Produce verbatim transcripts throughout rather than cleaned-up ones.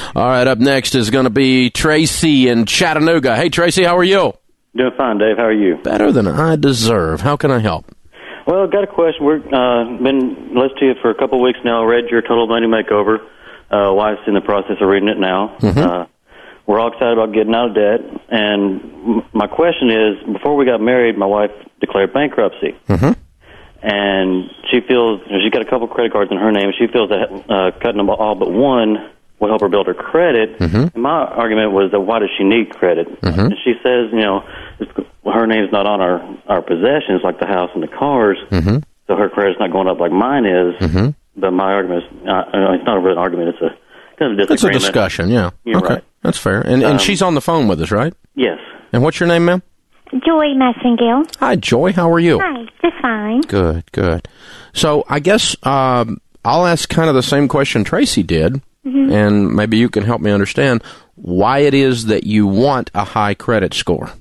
All right, up next is going to be Tracy in Chattanooga. Hey, Tracy, how are you? Doing fine, Dave. How are you? Better than I deserve. How can I help? Well, I've got a question. We've uh, been listening to you for a couple of weeks now. Read your Total Money Makeover. Uh, wife's in the process of reading it now. Mm-hmm. Uh, we're all excited about getting out of debt. And m- my question is, before we got married, my wife declared bankruptcy. Mm-hmm. And she feels, she's got a couple credit cards in her name. She feels that uh, cutting them all but one will help her build her credit. Mm-hmm. And my argument was that why does she need credit? Mm-hmm. And she says, you know, her name's not on our, our possessions like the house and the cars, mm-hmm. so her credit's not going up like mine is. Mm-hmm. But my argument is, uh, it's not a real argument, it's a kind of a disagreement. It's a discussion, yeah. You're okay, right. That's fair. And, and um, she's on the phone with us, right? Yes. And what's your name, ma'am? Joy Massengill. Hi, Joy. How are you? Hi, just fine. Good, good. So I guess um, I'll ask kind of the same question Tracy did, mm-hmm. and maybe you can help me understand why it is that you want a high credit score.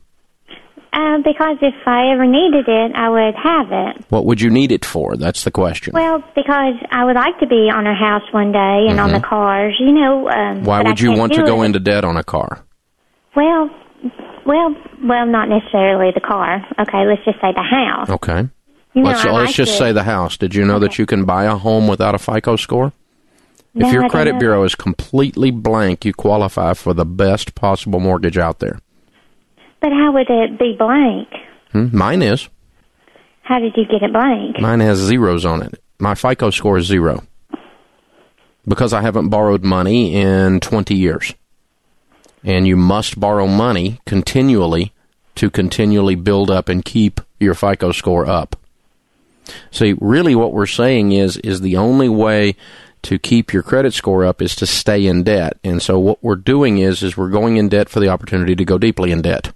Uh, because if I ever needed it, I would have it. What would you need it for? That's the question. Well, because I would like to be on our house one day and mm-hmm. on the cars, you know. Um, why would you want to go it. into debt on a car? Well... Well, well, not necessarily the car. Okay, let's just say the house. Okay. You know, let's I let's like just it. say the house. Did you know okay. that you can buy a home without a FICO score? No, if your I credit don't know. bureau is completely blank, you qualify for the best possible mortgage out there. But how would it be blank? Hmm? Mine is. How did you get it blank? Mine has zeros on it. My FICO score is zero. Because I haven't borrowed money in twenty years. And you must borrow money continually to continually build up and keep your FICO score up. See, really what we're saying is, is the only way to keep your credit score up is to stay in debt. And so what we're doing is, is we're going in debt for the opportunity to go deeply in debt.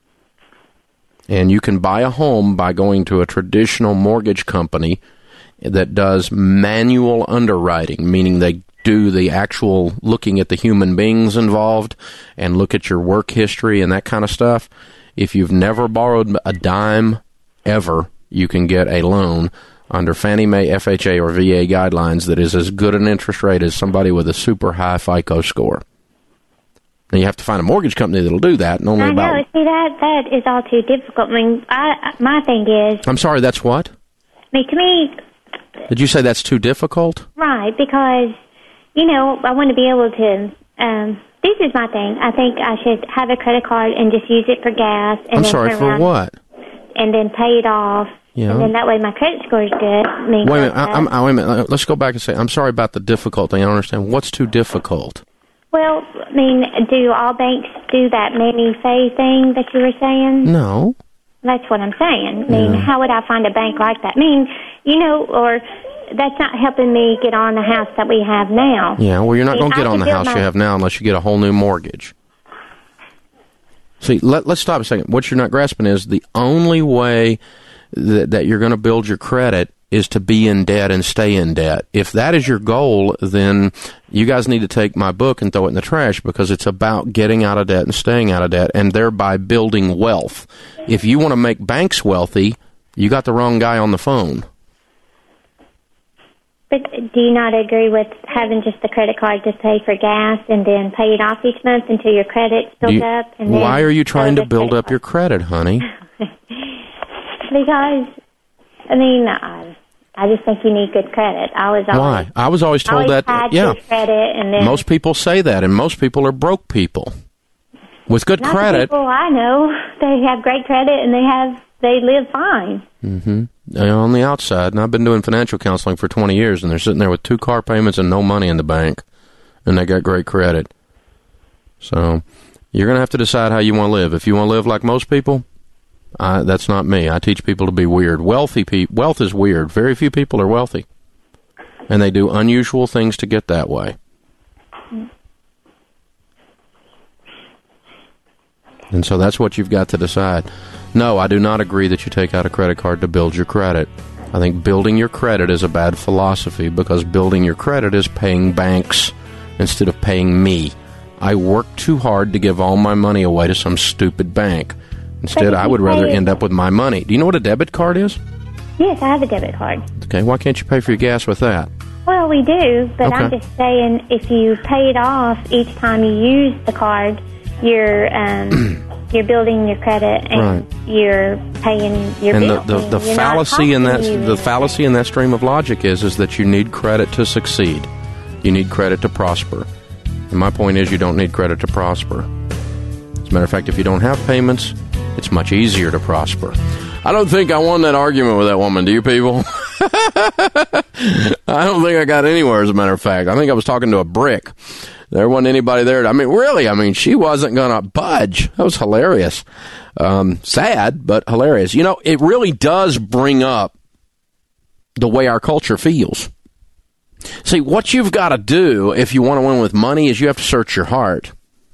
And you can buy a home by going to a traditional mortgage company that does manual underwriting, meaning they do the actual looking at the human beings involved and look at your work history and that kind of stuff. If you've never borrowed a dime ever, you can get a loan under Fannie Mae, F H A, or V A guidelines that is as good an interest rate as somebody with a super high FICO score. Now, you have to find a mortgage company that'll do that. And only I know. about, See, that, that is all too difficult. I mean, I, my thing is... I'm sorry, that's what? I mean, to me... Did you say that's too difficult? Right, because, you know, I want to be able to... Um, this is my thing. I think I should have a credit card and just use it for gas. And I'm then sorry, turn for around what? And then pay it off. Yeah. And then that way my credit score is good. I mean, wait a minute. uh, I, I'm, I, wait a minute. Let's go back and say, I'm sorry about the difficult thing. I don't understand. What's too difficult? Well, I mean, do all banks do that ManiFay thing that you were saying? No. That's what I'm saying. I mean, Yeah. how would I find a bank like that? I mean, you know, or that's not helping me get on the house that we have now. Yeah, well, you're not I mean, going to get I on could the build house my- you have now unless you get a whole new mortgage. See, let, let's stop a second. What you're not grasping is the only way that, that you're going to build your credit is to be in debt and stay in debt. If that is your goal, then you guys need to take my book and throw it in the trash, because it's about getting out of debt and staying out of debt and thereby building wealth. If you want to make banks wealthy, you got the wrong guy on the phone. But do you not agree with having just the credit card to pay for gas and then pay it off each month until your credit's built You- up? And then why are you trying go to the build credit up your credit, honey? card? Because, I mean, I, I just think you need good credit. I was always, Why? I was always told always that. had Yeah. good credit, and then Most people say that, and most people are broke people. With good not the credit, people I know, they have great credit and they have they live fine. mm-hmm, they're on the outside, and I've been doing financial counseling for twenty years, and they're sitting there with two car payments and no money in the bank, and they got great credit. So you're going to have to decide how you want to live. If you want to live like most people, I, that's not me. I teach people to be weird. Wealthy pe- Wealth is weird. Very few people are wealthy, and they do unusual things to get that way. And so that's what you've got to decide. No, I do not agree that you take out a credit card to build your credit. I think building your credit is a bad philosophy, because building your credit is paying banks instead of paying me. I work too hard to give all my money away to some stupid bank. Instead, I would rather end up with my money. Do you know what a debit card is? Yes, I have a debit card. Okay, why can't you pay for your gas with that? Well, we do, but Okay. I'm just saying if you pay it off each time you use the card, you're um, you're building your credit and Right. you're paying your And the, bill. the, the You're not fallacy in that costing you the fallacy in that stream of logic is is that you need credit to succeed. You need credit to prosper. And my point is you don't need credit to prosper. As a matter of fact, if you don't have payments, it's much easier to prosper. I don't think I won that argument with that woman. Do you people? I don't think I got anywhere, as a matter of fact. I think I was talking to a brick. There wasn't anybody there. I mean, really, I mean, she wasn't going to budge. That was hilarious. Um, sad, but hilarious. You know, it really does bring up the way our culture feels. See, what you've got to do if you want to win with money is you have to search your heart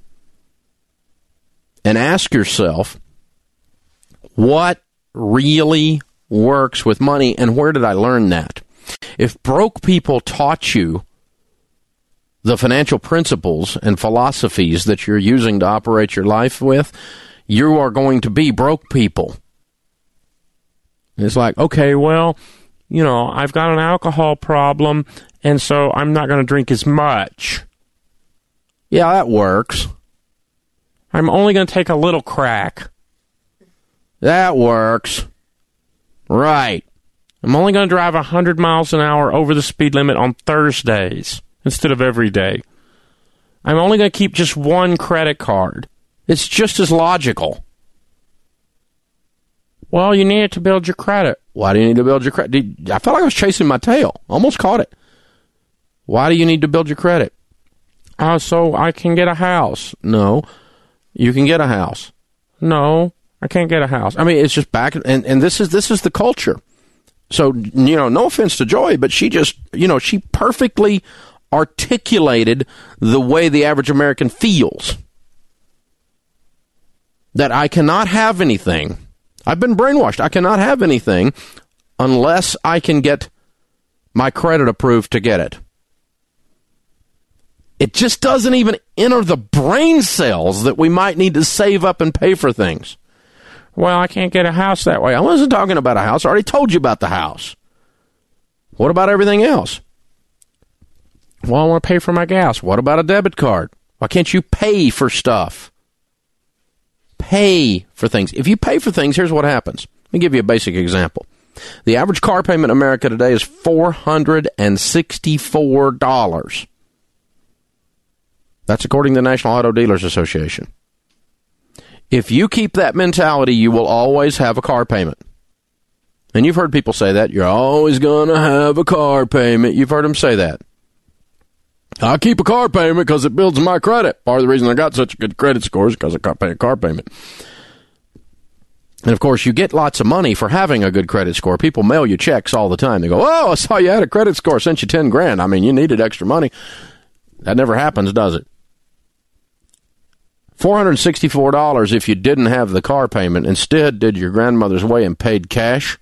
and ask yourself, what really works with money, and where did I learn that? If broke people taught you the financial principles and philosophies that you're using to operate your life with, you are going to be broke people. It's like, okay, well, you know, I've got an alcohol problem, and so I'm not going to drink as much. Yeah, that works. I'm only going to take a little crack. That works. Right. I'm only going to drive one hundred miles an hour over the speed limit on Thursdays instead of every day. I'm only going to keep just one credit card. It's just as logical. Well, you need it to build your credit. Why do you need to build your credit? I felt like I was chasing my tail. Almost caught it. Why do you need to build your credit? Oh, so I can get a house. No, you can get a house. No, I can't get a house. I mean, it's just back, and, and this is this is the culture. So, you know, no offense to Joy, but she just, you know, she perfectly articulated the way the average American feels. That I cannot have anything. I've been brainwashed. I cannot have anything unless I can get my credit approved to get it. It just doesn't even enter the brain cells that we might need to save up and pay for things. Well, I can't get a house that way. I wasn't talking about a house. I already told you about the house. What about everything else? Well, I want to pay for my gas. What about a debit card? Why can't you pay for stuff? Pay for things. If you pay for things, here's what happens. Let me give you a basic example. The average car payment in America today is four hundred sixty-four dollars. That's according to the National Auto Dealers Association. If you keep that mentality, you will always have a car payment. And you've heard people say that. You're always going to have a car payment. You've heard them say that. I keep a car payment because it builds my credit. Part of the reason I got such a good credit score is because I got pay a car payment. And, of course, you get lots of money for having a good credit score. People mail you checks all the time. They go, oh, I saw you had a credit score, sent you ten grand. I mean, you needed extra money. That never happens, does it? four hundred sixty-four dollars if you didn't have the car payment. Instead, did your grandmother's way and paid cash.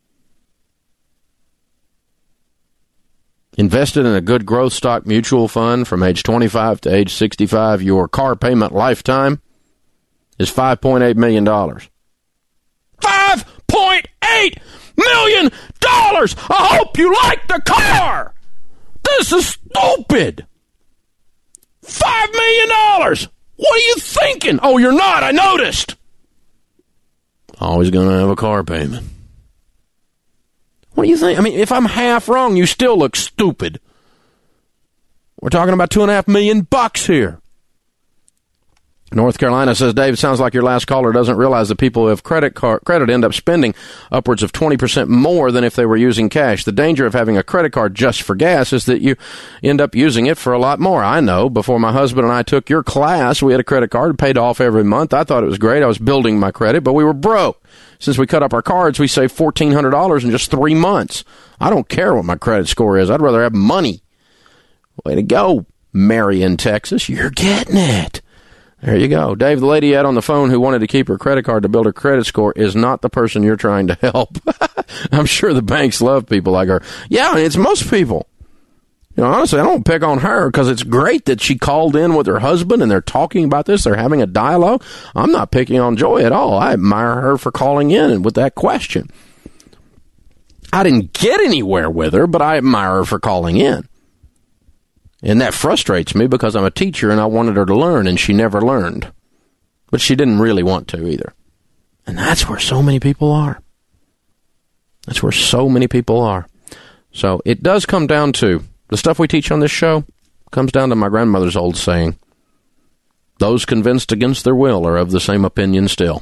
Invested in a good growth stock mutual fund from age twenty-five to age sixty-five. Your car payment lifetime is five point eight million dollars. five point eight million dollars! I hope you like the car! This is stupid! five million dollars! What are you thinking? Oh, you're not. I noticed. Always going to have a car payment. What do you think? I mean, if I'm half wrong, you still look stupid. We're talking about two and a half million bucks here. North Carolina says, Dave, it sounds like your last caller doesn't realize that people who have credit card credit end up spending upwards of twenty percent more than if they were using cash. The danger of having a credit card just for gas is that you end up using it for a lot more. I know. Before my husband and I took your class, we had a credit card, paid off every month. I thought it was great. I was building my credit, but we were broke. Since we cut up our cards, we saved fourteen hundred dollars in just three months. I don't care what my credit score is. I'd rather have money. Way to go, Marion, Texas. You're getting it. There you go. Dave, the lady you had on the phone who wanted to keep her credit card to build her credit score is not the person you're trying to help. I'm sure the banks love people like her. Yeah, it's most people. You know, honestly, I don't pick on her because it's great that she called in with her husband and they're talking about this. They're having a dialogue. I'm not picking on Joy at all. I admire her for calling in and with that question. I didn't get anywhere with her, but I admire her for calling in. And that frustrates me because I'm a teacher and I wanted her to learn, and she never learned. But she didn't really want to either. And that's where so many people are. That's where so many people are. So it does come down to, the stuff we teach on this show comes down to my grandmother's old saying, those convinced against their will are of the same opinion still.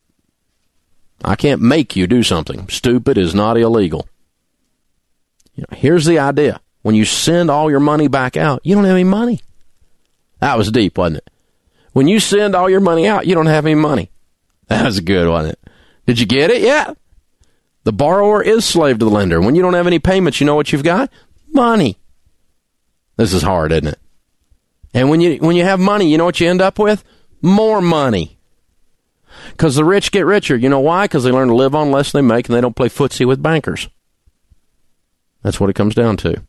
I can't make you do something. Stupid is not illegal. You know, here's the idea. When you send all your money back out, you don't have any money. That was deep, wasn't it? When you send all your money out, you don't have any money. That was good, wasn't it? Did you get it? Yeah. The borrower is slave to the lender. When you don't have any payments, you know what you've got? Money. This is hard, isn't it? And when you when you have money, you know what you end up with? More money. Because the rich get richer. You know why? Because they learn to live on less than they make, and they don't play footsie with bankers. That's what it comes down to.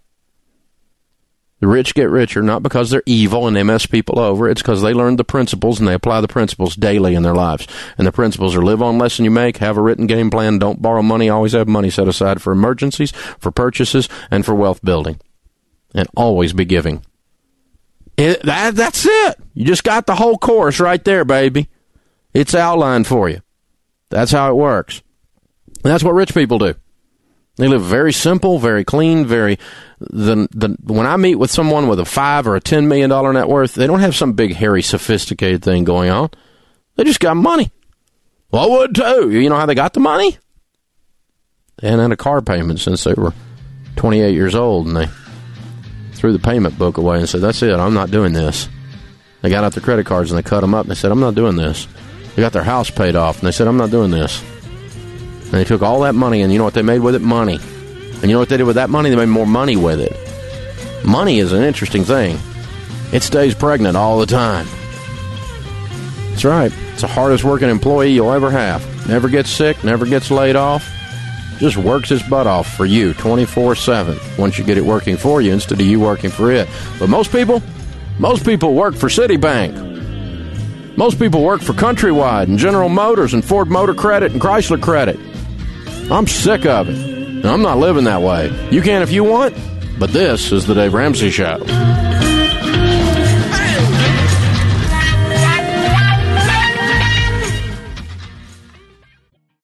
The rich get richer, not because they're evil and they mess people over. It's because they learn the principles and they apply the principles daily in their lives. And the principles are live on less than you make, have a written game plan, don't borrow money, always have money set aside for emergencies, for purchases, and for wealth building. And always be giving. It, that, that's it. You just got the whole course right there, baby. It's outlined for you. That's how it works. And that's what rich people do. They live very simple, very clean, very... The, the when I meet with someone with a five or a ten million dollar net worth, they don't have some big, hairy, sophisticated thing going on. They just got money. Well, I would too. You know how they got the money? They hadn't had a car payment since they were twenty-eight years old, and they threw the payment book away and said, that's it, I'm not doing this. They got out their credit cards and they cut them up and they said, I'm not doing this. They got their house paid off and they said, I'm not doing this. And they took all that money, and you know what they made with it? Money. And you know what they did with that money? They made more money with it. Money is an interesting thing. It stays pregnant all the time. That's right. It's the hardest working employee you'll ever have. Never gets sick, never gets laid off. Just works his butt off for you twenty-four seven once you get it working for you instead of you working for it. But most people, most people work for Citibank. Most people work for Countrywide and General Motors and Ford Motor Credit and Chrysler Credit. I'm sick of it. I'm not living that way. You can if you want, but this is the Dave Ramsey Show.